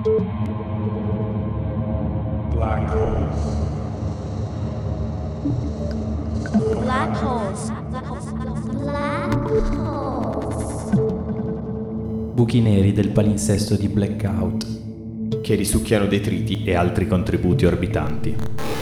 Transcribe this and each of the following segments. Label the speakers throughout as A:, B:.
A: Black holes.
B: Black holes. Black holes.
C: Buchi neri del palinsesto di Blackout,
D: che risucchiano detriti e altri contributi orbitanti.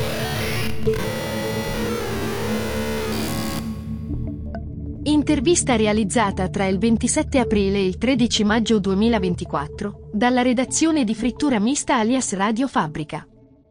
E: Intervista realizzata tra il 27 aprile e il 13 maggio 2024 dalla redazione di Frittura Mista alias Radio Fabbrica.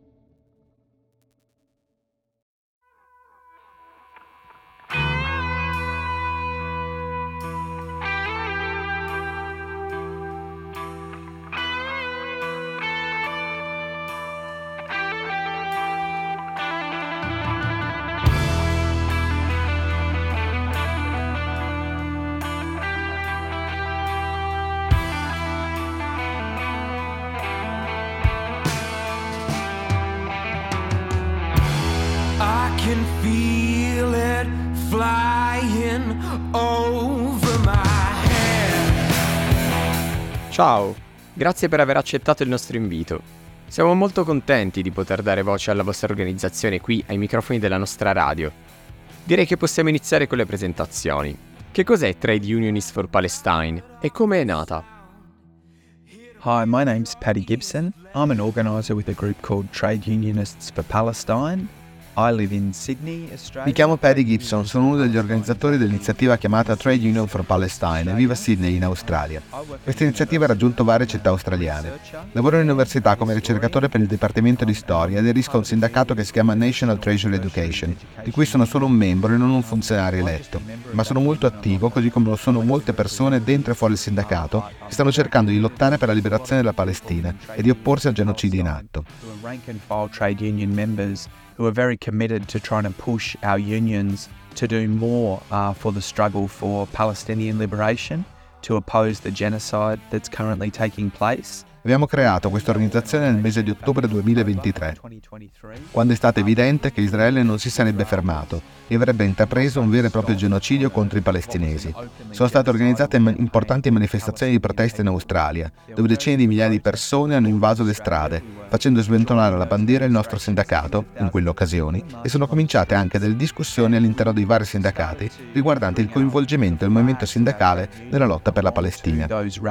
F: Can feel it flying over my head.
G: Ciao, grazie per aver accettato il nostro invito. Siamo molto contenti di poter dare voce alla vostra organizzazione qui ai microfoni della nostra radio. Direi che possiamo iniziare con le presentazioni. Che cos'è Trade Unionist for Palestine e come è nata?
H: Hi, my name's Paddy Gibson. I'm an organiser with a group called Trade Unionists for Palestine. I live in Sydney, Australia.
I: Mi chiamo Paddy Gibson, sono uno degli organizzatori dell'iniziativa chiamata Trade Union for Palestine e vivo a Sydney in Australia. Questa iniziativa ha raggiunto varie città australiane. Lavoro in università come ricercatore per il Dipartimento di Storia e aderisco a un sindacato che si chiama National Treasury Education, di cui sono solo un membro e non un funzionario eletto, ma sono molto attivo, così come lo sono molte persone dentro e fuori il sindacato che stanno cercando di lottare per la liberazione della Palestina e di opporsi al genocidio in atto.
H: Who are very committed to trying to push our unions to do more for the struggle for Palestinian liberation, to oppose the genocide that's currently taking place.
I: Abbiamo creato questa organizzazione nel mese di ottobre 2023, quando è stato evidente che Israele non si sarebbe fermato e avrebbe intrapreso un vero e proprio genocidio contro i palestinesi. Sono state organizzate importanti manifestazioni di protesta in Australia, dove decine di migliaia di persone hanno invaso le strade, facendo sventolare la bandiera il nostro sindacato, in quelle occasioni, e sono cominciate anche delle discussioni all'interno dei vari sindacati riguardanti il coinvolgimento del movimento sindacale nella lotta per la Palestina.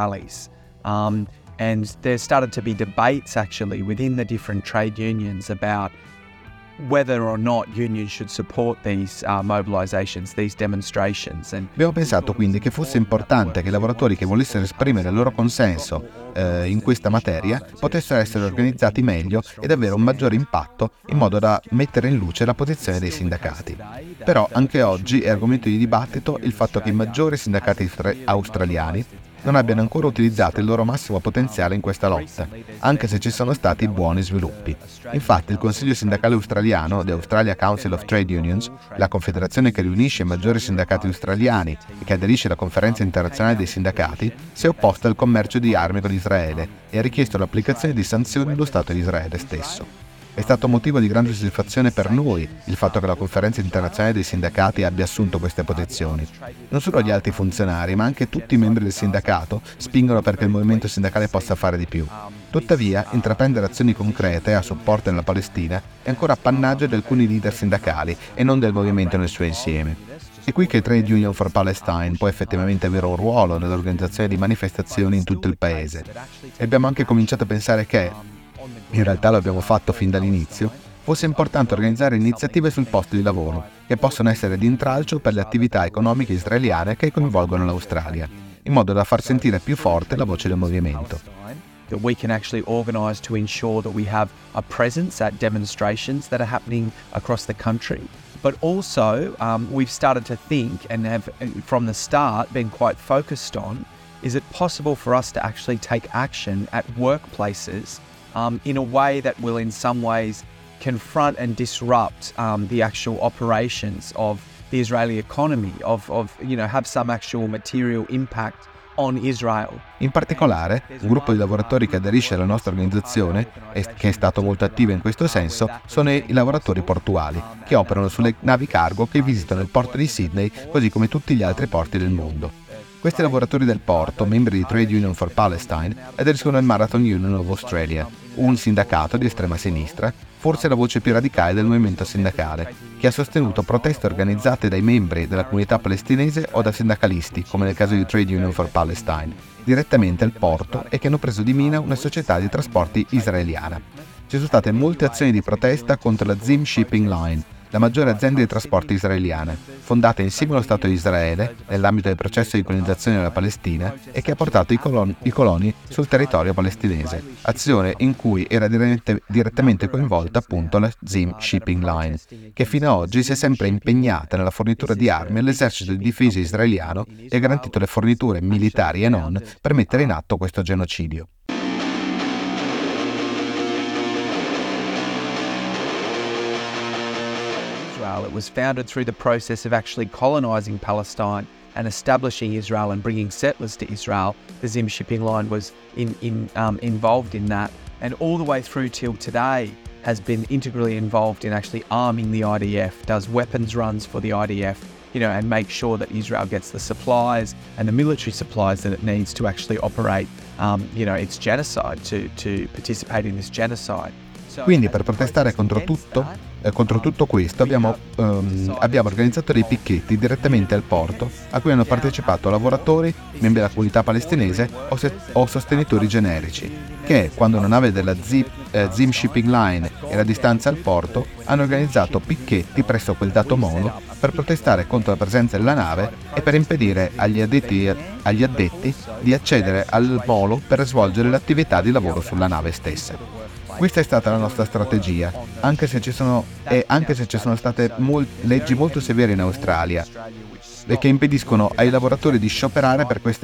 H: And there started to be debates actually within the different trade unions about whether or not unions should support these mobilizations, these demonstrations.
I: Abbiamo pensato quindi che fosse importante che i lavoratori che volessero esprimere il loro consenso in questa materia potessero essere organizzati meglio ed avere un maggiore impatto in modo da mettere in luce la posizione dei sindacati. Però anche oggi è argomento di dibattito il fatto che i maggiori sindacati australiani non abbiano ancora utilizzato il loro massimo potenziale in questa lotta, anche se ci sono stati buoni sviluppi. Infatti il Consiglio sindacale australiano, The Australia Council of Trade Unions, la confederazione che riunisce i maggiori sindacati australiani e che aderisce alla Conferenza internazionale dei sindacati, si è opposta al commercio di armi con Israele e ha richiesto l'applicazione di sanzioni allo Stato di Israele stesso. È stato motivo di grande soddisfazione per noi il fatto che la Conferenza internazionale dei sindacati abbia assunto queste posizioni. Non solo gli alti funzionari, ma anche tutti i membri del sindacato spingono perché il movimento sindacale possa fare di più. Tuttavia, intraprendere azioni concrete a supporto della Palestina è ancora appannaggio di alcuni leader sindacali e non del movimento nel suo insieme. È qui che Trade Union for Palestine può effettivamente avere un ruolo nell'organizzazione di manifestazioni in tutto il paese. E abbiamo anche cominciato a pensare che, in realtà lo abbiamo fatto fin dall'inizio, fosse importante organizzare iniziative sul posto di lavoro, che possono essere di intralcio per le attività economiche israeliane che coinvolgono l'Australia, in modo da far sentire più forte la voce del movimento.
H: That we can actually organise to ensure that we have a presence at demonstrations that are happening across the country. But also, we've started to think and have, from the start, been quite focused on, is it possible for us to actually take action at workplaces in a way that will in some ways confront and disrupt the actual operations of the Israeli economy, of have some actual material impact on Israel.
I: In particolare, un gruppo di lavoratori che aderisce alla nostra organizzazione e che è stato molto attivo in questo senso sono i lavoratori portuali, che operano sulle navi cargo che visitano il porto di Sydney, così come tutti gli altri porti del mondo. Questi lavoratori del porto, membri di Trade Union for Palestine, aderiscono al Marathon Union of Australia, un sindacato di estrema sinistra, forse la voce più radicale del movimento sindacale, che ha sostenuto proteste organizzate dai membri della comunità palestinese o da sindacalisti, come nel caso di Trade Union for Palestine, direttamente al porto e che hanno preso di mira una società di trasporti israeliana. Ci sono state molte azioni di protesta contro la Zim Shipping Line, la maggiore azienda di trasporti israeliana, fondata insieme allo Stato di Israele nell'ambito del processo di colonizzazione della Palestina e che ha portato i coloni sul territorio palestinese, azione in cui era direttamente coinvolta appunto la Zim Shipping Line, che fino ad oggi si è sempre impegnata nella fornitura di armi all'esercito di difesa israeliano e ha garantito le forniture militari e non per mettere in atto questo genocidio.
H: It was founded through the process of actually colonizing Palestine and establishing Israel and bringing settlers to Israel. The Zim Shipping Line was involved in that, and all the way through till today has been integrally involved in actually arming the IDF, does weapons runs for the IDF, and make sure that Israel gets the supplies and the military supplies that it needs to actually operate, its genocide, to participate in this genocide.
I: Quindi per protestare contro tutto questo abbiamo organizzato dei picchetti direttamente al porto a cui hanno partecipato lavoratori, membri della comunità palestinese o sostenitori generici che, quando una nave della Zim Shipping Line era a distanza al porto, hanno organizzato picchetti presso quel dato molo per protestare contro la presenza della nave e per impedire agli addetti di accedere al molo per svolgere l'attività di lavoro sulla nave stessa. Questa è stata la nostra strategia, anche se ci sono state leggi molto severe in Australia che impediscono ai lavoratori di scioperare per queste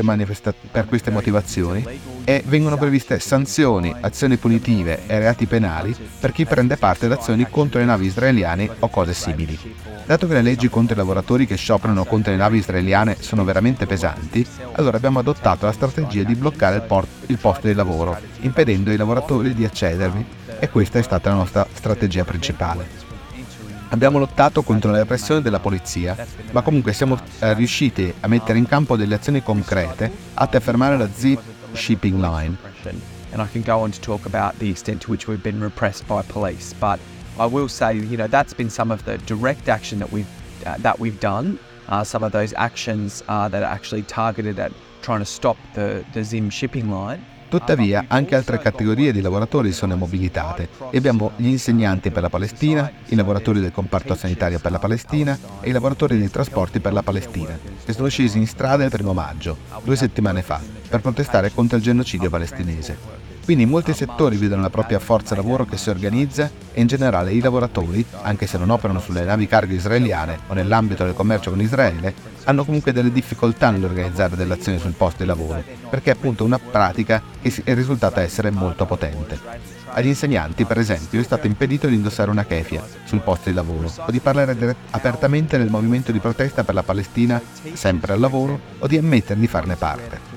I: motivazioni e vengono previste sanzioni, azioni punitive e reati penali per chi prende parte ad azioni contro le navi israeliane o cose simili. Dato che le leggi contro i lavoratori che scioperano contro le navi israeliane sono veramente pesanti, allora abbiamo adottato la strategia di bloccare il posto di lavoro, impedendo ai lavoratori di accedervi, e questa è stata la nostra strategia principale. Abbiamo lottato contro la repressione della polizia, ma comunque siamo riusciti a mettere in campo delle azioni concrete atte a fermare la Zim Shipping Line.
H: And I can go on to talk about the extent to which we've been repressed by police, but I will say, that's been some of the direct action that we've done. Some of those actions that are actually targeted at trying to stop the Zim Shipping Line.
I: Tuttavia, anche altre categorie di lavoratori sono mobilitate e abbiamo gli insegnanti per la Palestina, i lavoratori del comparto sanitario per la Palestina e i lavoratori dei trasporti per la Palestina, che sono scesi in strada il 1 maggio, 2 settimane fa, per protestare contro il genocidio palestinese. Quindi molti settori vedono la propria forza lavoro che si organizza e in generale i lavoratori, anche se non operano sulle navi cargo israeliane o nell'ambito del commercio con Israele, hanno comunque delle difficoltà nell'organizzare delle azioni sul posto di lavoro, perché è appunto una pratica che è risultata essere molto potente. Agli insegnanti, per esempio, è stato impedito di indossare una keffia sul posto di lavoro o di parlare apertamente del movimento di protesta per la Palestina sempre al lavoro o di ammettere di farne parte.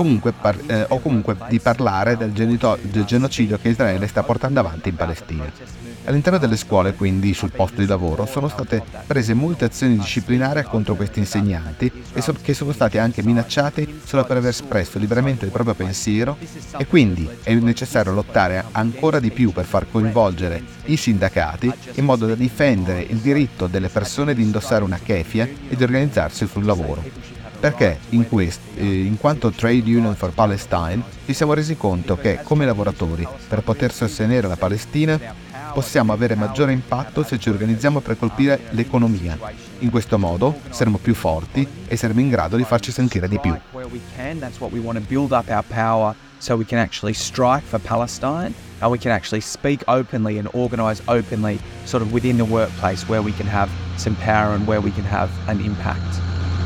I: O comunque di parlare del genocidio che Israele sta portando avanti in Palestina. All'interno delle scuole, quindi, sul posto di lavoro, sono state prese molte azioni disciplinari contro questi insegnanti che sono stati anche minacciati solo per aver espresso liberamente il proprio pensiero, e quindi è necessario lottare ancora di più per far coinvolgere i sindacati in modo da difendere il diritto delle persone di indossare una keffia e di organizzarsi sul lavoro. Perché in quanto Trade Union for Palestine ci siamo resi conto che, come lavoratori, per poter sostenere la Palestina, possiamo avere maggiore impatto se ci organizziamo per colpire l'economia. In questo modo saremo più forti e saremo in grado di farci sentire di più.
H: So we can actually strike for Palestine, and we can actually speak openly and organize openly, sort of within the workplace, where we can have some power and where we can have an impact.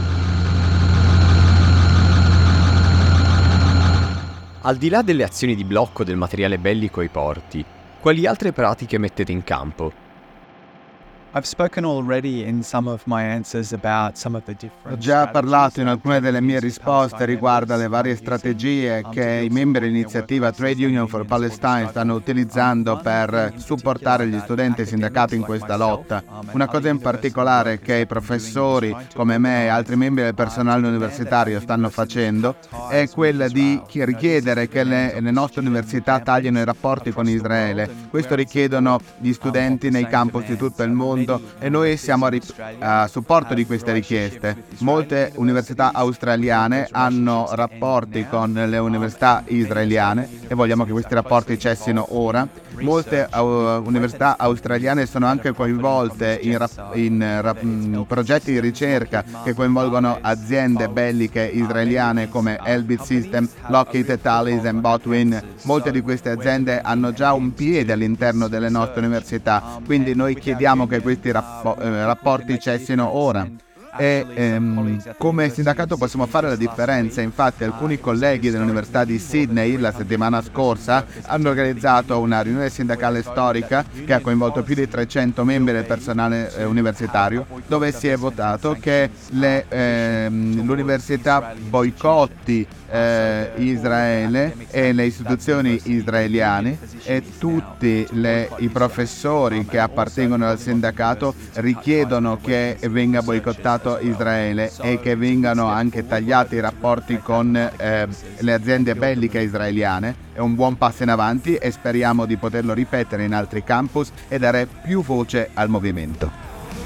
G: Al di là delle azioni di blocco del materiale bellico ai porti, quali altre pratiche mettete in campo?
H: I've spoken already in some of my answers about some of the different.
I: Ho già parlato in alcune delle mie risposte riguardo alle varie strategie che i membri dell'iniziativa Trade Union for Palestine stanno utilizzando per supportare gli studenti e i sindacati in questa lotta. Una cosa in particolare che i professori come me e altri membri del personale universitario stanno facendo è quella di richiedere che le nostre università taglino i rapporti con Israele. Questo richiedono gli studenti nei campus di tutto il mondo e noi siamo a supporto di queste richieste. Molte università australiane hanno rapporti con le università israeliane e vogliamo che questi rapporti cessino ora. Molte università australiane sono anche coinvolte in progetti di ricerca che coinvolgono aziende belliche israeliane come Elbit System, Lockheed, Thales e Botwin. Molte di queste aziende hanno già un piede all'interno delle nostre università, quindi noi chiediamo che questi rapporti cessino ora. E come sindacato possiamo fare la differenza. Infatti alcuni colleghi dell'Università di Sydney la settimana scorsa hanno organizzato una riunione sindacale storica che ha coinvolto più di 300 membri del personale universitario, dove si è votato che l'università boicotti Israele e le istituzioni israeliane, e tutti i professori che appartengono al sindacato richiedono che venga boicottato Israele e che vengano anche tagliati i rapporti con le aziende belliche israeliane. È un buon passo in avanti e speriamo di poterlo ripetere in altri campus e dare più voce al movimento.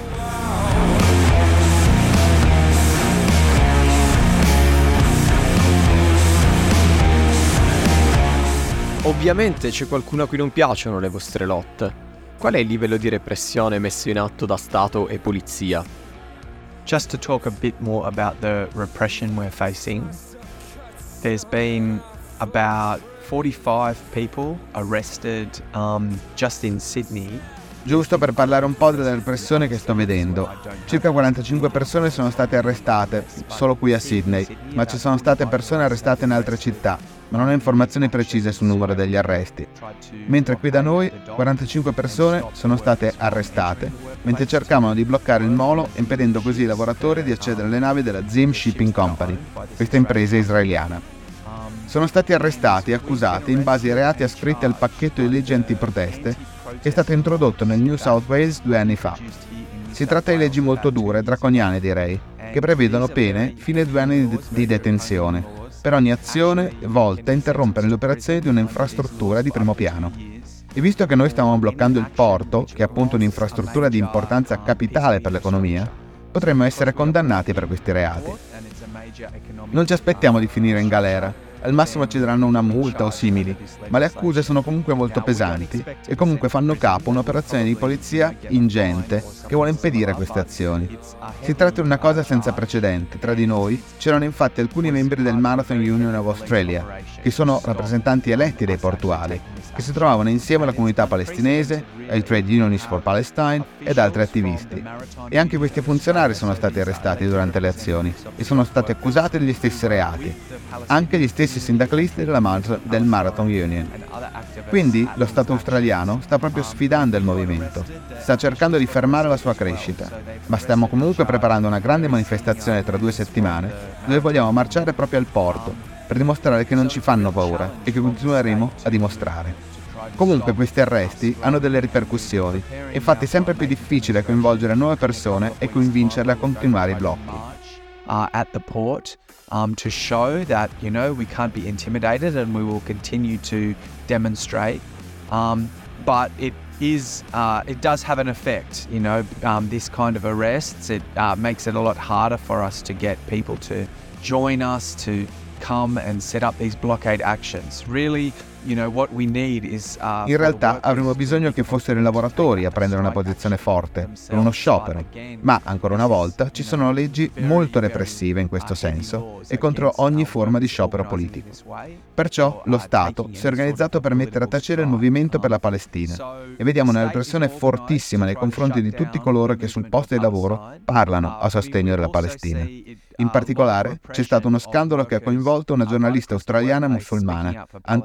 G: Ovviamente c'è qualcuno a cui non piacciono le vostre lotte. Qual è il livello di repressione messo in atto da Stato e polizia?
H: Just to talk a bit more about the repression we're facing, there's been about 45 people arrested just in Sydney.
I: Giusto per parlare un po' della repressione che sto vedendo. Circa 45 persone sono state arrestate solo qui a Sydney, ma ci sono state persone arrestate in altre città, ma non ho informazioni precise sul numero degli arresti. Mentre qui da noi 45 persone sono state arrestate mentre cercavano di bloccare il molo, impedendo così ai lavoratori di accedere alle navi della Zim Shipping Company, questa impresa israeliana. Sono stati arrestati e accusati in base ai reati ascritti al pacchetto di leggi antiproteste che è stato introdotto nel New South Wales 2 anni fa. Si tratta di leggi molto dure, draconiane direi, che prevedono pene fino a 2 anni di detenzione per ogni azione volta a interrompere le operazioni di un'infrastruttura di primo piano. E visto che noi stavamo bloccando il porto, che è appunto un'infrastruttura di importanza capitale per l'economia, potremmo essere condannati per questi reati. Non ci aspettiamo di finire in galera. Al massimo ci daranno una multa o simili, ma le accuse sono comunque molto pesanti e comunque fanno capo a un'operazione di polizia ingente che vuole impedire queste azioni. Si tratta di una cosa senza precedenti. Tra di noi c'erano infatti alcuni membri del Marathon Union of Australia, che sono rappresentanti eletti dei portuali, che si trovavano insieme alla comunità palestinese, ai Trade Unionists for Palestine ed altri attivisti. E anche questi funzionari sono stati arrestati durante le azioni e sono stati accusati degli stessi reati, anche gli stessi sindacalisti del Marathon Union. Quindi lo Stato australiano sta proprio sfidando il movimento, sta cercando di fermare la sua crescita, ma stiamo comunque preparando una grande manifestazione tra 2 settimane dove vogliamo marciare proprio al porto per dimostrare che non ci fanno paura e che continueremo a dimostrare. Comunque questi arresti hanno delle ripercussioni, infatti è sempre più difficile coinvolgere nuove persone e convincerle a continuare i blocchi.
H: At the port to show that, we can't be intimidated and we will continue to demonstrate. But it does have an effect, this kind of arrests. It makes it a lot harder for us to get people to join us, to come and set up these blockade actions. Really, what we need is
I: in realtà avremmo bisogno che fossero i lavoratori a prendere una posizione forte con uno sciopero, ma ancora una volta ci sono leggi molto repressive in questo senso e contro ogni forma di sciopero politico. Perciò lo Stato si è organizzato per mettere a tacere il movimento per la Palestina e vediamo una repressione fortissima nei confronti di tutti coloro che sul posto di lavoro parlano a sostegno della Palestina. In particolare c'è stato uno scandalo che ha coinvolto una giornalista australiana musulmana, Antoinette Latouche,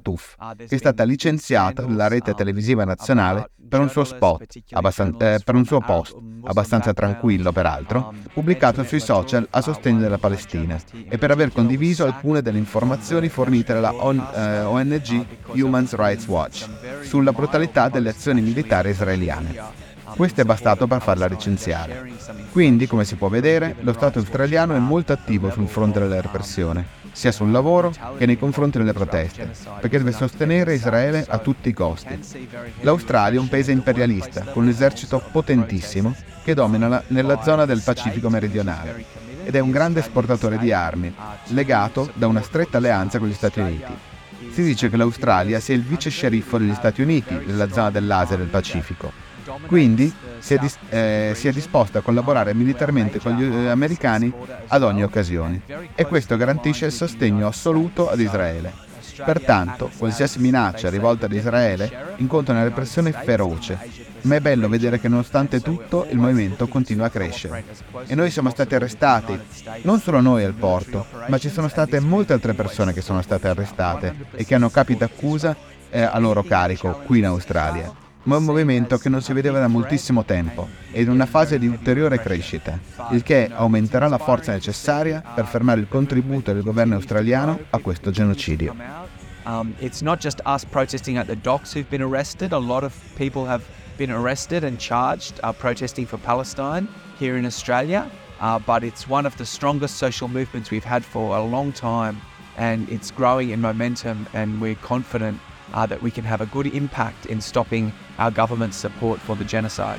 I: Natuf, che è stata licenziata dalla rete televisiva nazionale per un suo spot, per un suo post, abbastanza tranquillo peraltro, pubblicato sui social a sostegno della Palestina e per aver condiviso alcune delle informazioni fornite dalla ONG Human Rights Watch sulla brutalità delle azioni militari israeliane. Questo è bastato per farla licenziare. Quindi, come si può vedere, lo Stato australiano è molto attivo sul fronte della repressione, sia sul lavoro che nei confronti delle proteste, perché deve sostenere Israele a tutti i costi. L'Australia è un paese imperialista, con un esercito potentissimo che domina nella zona del Pacifico meridionale ed è un grande esportatore di armi, legato da una stretta alleanza con gli Stati Uniti. Si dice che l'Australia sia il vice sceriffo degli Stati Uniti nella zona dell'Asia e del Pacifico. Quindi si è disposto a collaborare militarmente con gli americani ad ogni occasione e questo garantisce il sostegno assoluto ad Israele. Pertanto, qualsiasi minaccia rivolta ad Israele incontra una repressione feroce, ma è bello vedere che nonostante tutto il movimento continua a crescere. E noi siamo stati arrestati, non solo noi al porto, ma ci sono state molte altre persone che sono state arrestate e che hanno capi d'accusa a loro carico qui in Australia. Ma è un movimento che non si vedeva da moltissimo tempo ed in una fase di ulteriore crescita, il che aumenterà la forza necessaria per fermare il contributo del governo australiano a questo genocidio.
H: It's not just us protesting at the docks who've been arrested. A lot of people have been arrested and charged protesting for Palestine here in Australia, but it's one of the strongest social movements we've had for a long time, and it's growing in momentum, and we're confident that we can have a good impact in stopping our government's support for the genocide.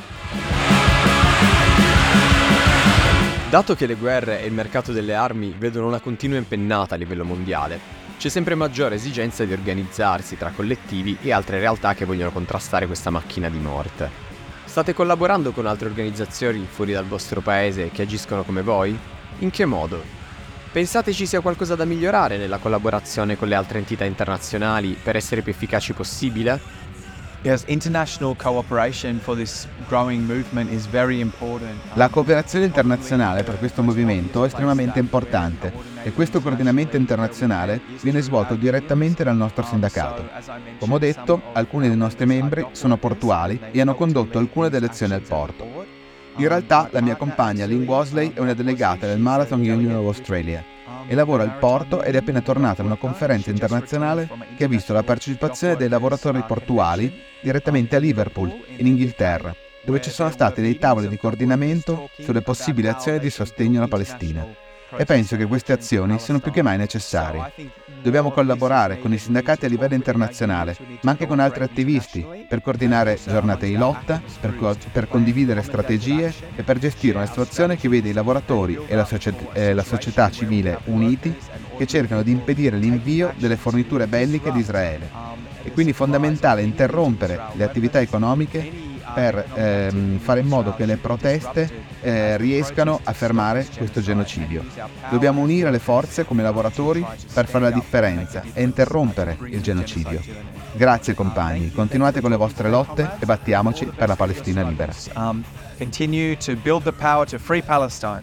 G: Dato che le guerre e il mercato delle armi vedono una continua impennata a livello mondiale, c'è sempre maggiore esigenza di organizzarsi tra collettivi e altre realtà che vogliono contrastare questa macchina di morte. State collaborando con altre organizzazioni fuori dal vostro paese che agiscono come voi? In che modo? Pensate ci sia qualcosa da migliorare nella collaborazione con le altre entità internazionali per essere più efficaci possibile?
H: Yes, international cooperation for this growing movement is very important.
I: La cooperazione internazionale per questo movimento è estremamente importante e questo coordinamento internazionale viene svolto direttamente dal nostro sindacato. Come ho detto, alcuni dei nostri membri sono portuali e hanno condotto alcune delle azioni al porto. In realtà la mia compagna Lynn Worsley è una delegata del Marathon Union of Australia e lavora al porto ed è appena tornata da una conferenza internazionale che ha visto la partecipazione dei lavoratori portuali direttamente a Liverpool, in Inghilterra, dove ci sono stati dei tavoli di coordinamento sulle possibili azioni di sostegno alla Palestina. E penso che queste azioni siano più che mai necessarie. Dobbiamo collaborare con i sindacati a livello internazionale, ma anche con altri attivisti, per coordinare giornate di lotta, per condividere strategie e per gestire una situazione che vede i lavoratori e la società civile uniti che cercano di impedire l'invio delle forniture belliche di Israele. È quindi fondamentale interrompere le attività economiche per fare in modo che le proteste riescano a fermare questo genocidio. Dobbiamo unire le forze come lavoratori per fare la differenza e interrompere il genocidio. Grazie compagni, continuate con le vostre lotte e battiamoci per la Palestina libera.
H: Continue to build the power to free Palestine.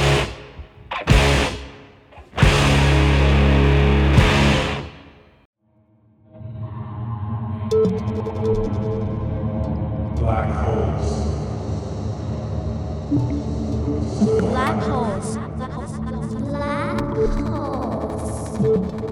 A: Black holes.
B: Black holes. Black holes.